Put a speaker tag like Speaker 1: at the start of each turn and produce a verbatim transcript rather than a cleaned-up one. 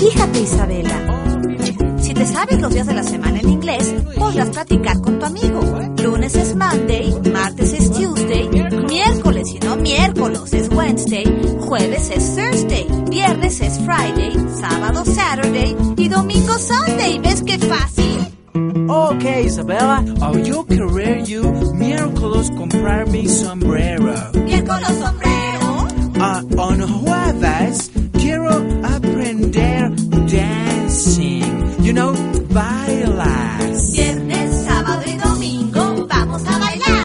Speaker 1: Fíjate, Isabela, si te sabes los días de la semana en inglés, podrás practicar con tu amigo. Lunes es Monday, martes es Tuesday, miércoles y no miércoles es Wednesday, jueves es Thursday, viernes es Friday, sábado Saturday y domingo Sunday. ¿Ves qué fácil?
Speaker 2: Okay, Isabella, I'll you career you miércoles comprar mi sombrero.
Speaker 1: Miércoles